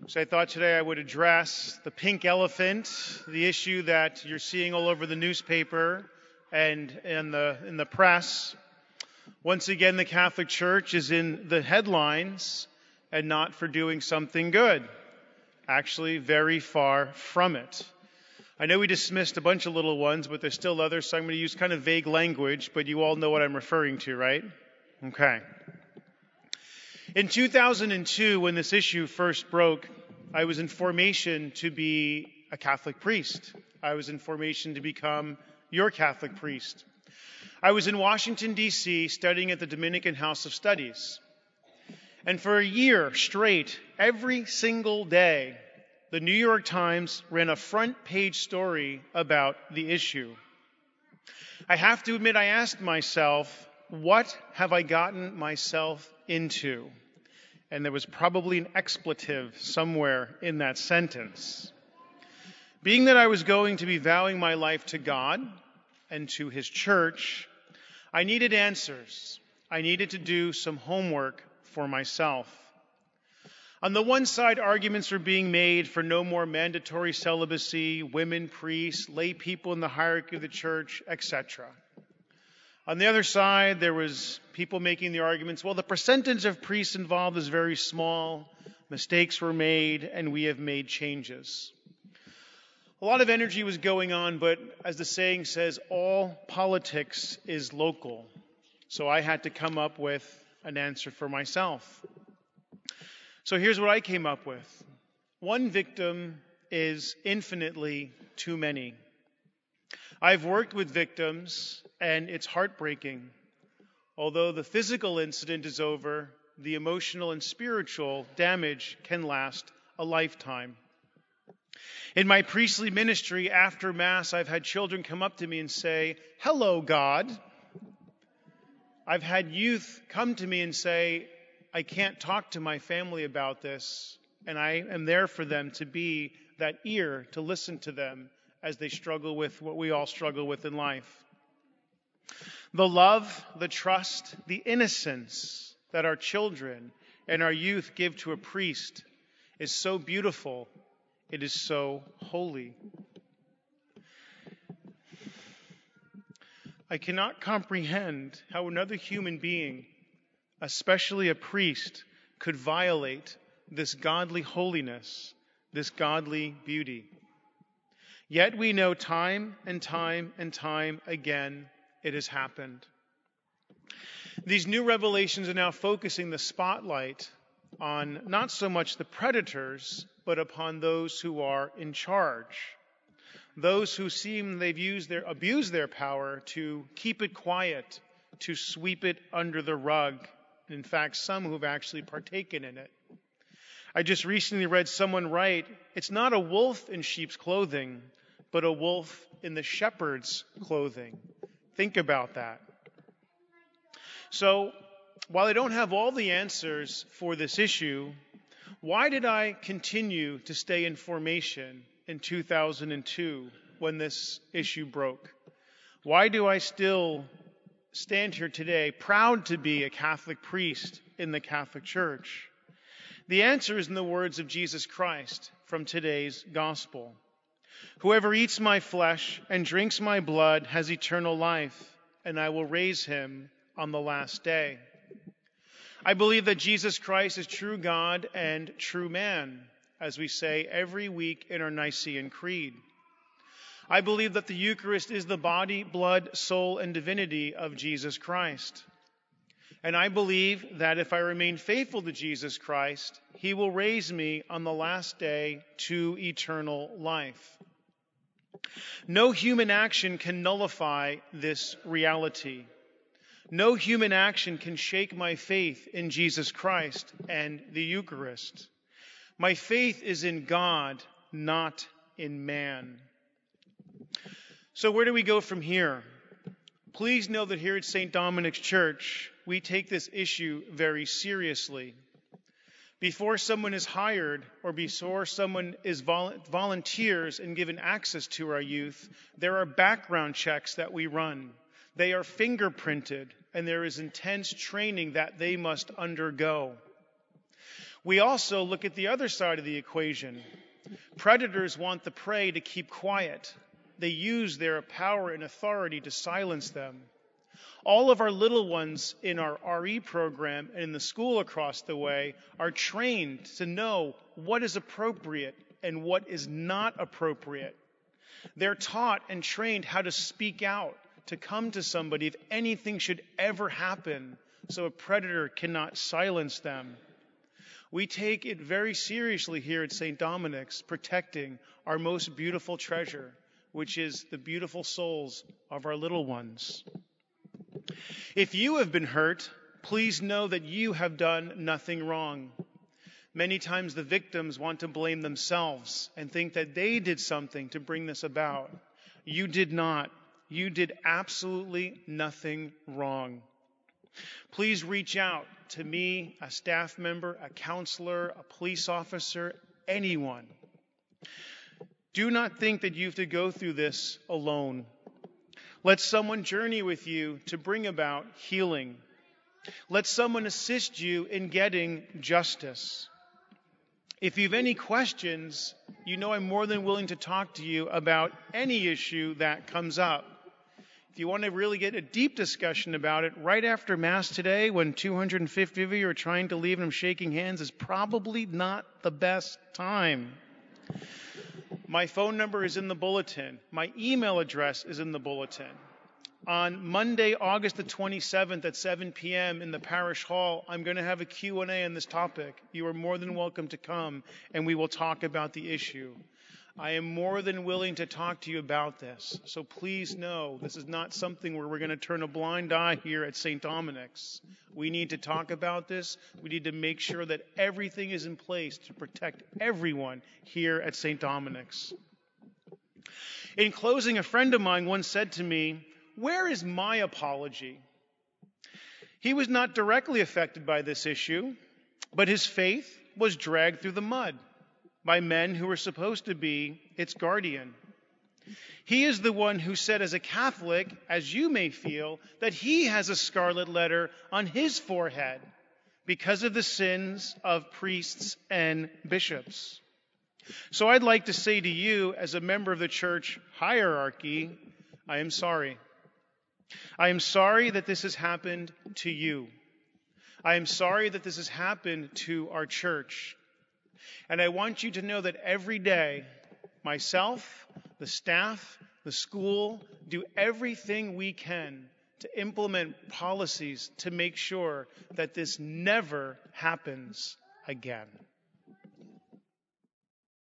So I thought today I would address the pink elephant, the issue that you're seeing all over the newspaper and in the press. Once again, the Catholic Church is in the headlines and not for doing something good. Actually, very far from it. I know we dismissed a bunch of little ones, but there's still others, so I'm going to use kind of vague language, but you all know what I'm referring to, right? Okay. In 2002, when this issue first broke, I was in formation to be a Catholic priest. I was in formation to become your Catholic priest. I was in Washington, D.C., studying at the Dominican House of Studies. And for a year straight, every single day, the New York Times ran a front page story about the issue. I have to admit, I asked myself, what have I gotten myself into? And there was probably an expletive somewhere in that sentence. Being that I was going to be vowing my life to God and to His church, I needed answers. I needed to do some homework for myself. On the one side, arguments were being made for no more mandatory celibacy, women priests, lay people in the hierarchy of the church, etc. On the other side, there was people making the arguments, well, the percentage of priests involved is very small, mistakes were made, and we have made changes. A lot of energy was going on, but as the saying says, all politics is local. So I had to come up with an answer for myself. So here's what I came up with. One victim is infinitely too many. I've worked with victims, and it's heartbreaking. Although the physical incident is over, the emotional and spiritual damage can last a lifetime. In my priestly ministry, after Mass, I've had children come up to me and say, "Hello, God." I've had youth come to me and say, "I can't talk to my family about this," and I am there for them to be that ear to listen to them as they struggle with what we all struggle with in life. The love, the trust, the innocence that our children and our youth give to a priest is so beautiful. It is so holy. I cannot comprehend how another human being, especially a priest, could violate this godly holiness, this godly beauty. Yet we know time and time and time again it has happened. These new revelations are now focusing the spotlight on not so much the predators, but upon those who are in charge. Those who seem they've abused their power to keep it quiet, to sweep it under the rug. In fact, some who've actually partaken in it. I just recently read someone write, "It's not a wolf in sheep's clothing, but a wolf in the shepherd's clothing." Think about that. So, while I don't have all the answers for this issue, why did I continue to stay in formation in 2002 when this issue broke? Why do I still stand here today, proud to be a Catholic priest in the Catholic Church? The answer is in the words of Jesus Christ from today's gospel. "Whoever eats my flesh and drinks my blood has eternal life, and I will raise him on the last day." I believe that Jesus Christ is true God and true man, as we say every week in our Nicene Creed. I believe that the Eucharist is the body, blood, soul, and divinity of Jesus Christ. And I believe that if I remain faithful to Jesus Christ, He will raise me on the last day to eternal life. No human action can nullify this reality. No human action can shake my faith in Jesus Christ and the Eucharist. My faith is in God, not in man. So where do we go from here? Please know that here at St. Dominic's Church, we take this issue very seriously. Before someone is hired or before someone is volunteers and given access to our youth, there are background checks that we run. They are fingerprinted, and there is intense training that they must undergo. We also look at the other side of the equation. Predators want the prey to keep quiet. They use their power and authority to silence them. All of our little ones in our RE program and in the school across the way are trained to know what is appropriate and what is not appropriate. They're taught and trained how to speak out, to come to somebody if anything should ever happen, so a predator cannot silence them. We take it very seriously here at St. Dominic's, protecting our most beautiful treasure, which is the beautiful souls of our little ones. If you have been hurt, please know that you have done nothing wrong. Many times the victims want to blame themselves and think that they did something to bring this about. You did not. You did absolutely nothing wrong. Please reach out to me, a staff member, a counselor, a police officer, anyone. Do not think that you have to go through this alone. Let someone journey with you to bring about healing. Let someone assist you in getting justice. If you have any questions, you know I'm more than willing to talk to you about any issue that comes up. If you want to really get a deep discussion about it, right after Mass today, when 250 of you are trying to leave and I'm shaking hands, is probably not the best time. My phone number is in the bulletin. My email address is in the bulletin. On Monday, August the 27th at 7 p.m. in the parish hall, I'm going to have a Q&A on this topic. You are more than welcome to come, and we will talk about the issue. I am more than willing to talk to you about this. So please know this is not something where we're going to turn a blind eye here at St. Dominic's. We need to talk about this. We need to make sure that everything is in place to protect everyone here at St. Dominic's. In closing, a friend of mine once said to me, "Where is my apology?" He was not directly affected by this issue, but his faith was dragged through the mud by men who were supposed to be its guardian. He is the one who said, as a Catholic, as you may feel, that he has a scarlet letter on his forehead because of the sins of priests and bishops. So I'd like to say to you, as a member of the church hierarchy, I am sorry. I am sorry that this has happened to you. I am sorry that this has happened to our church. And I want you to know that every day, myself, the staff, the school, do everything we can to implement policies to make sure that this never happens again.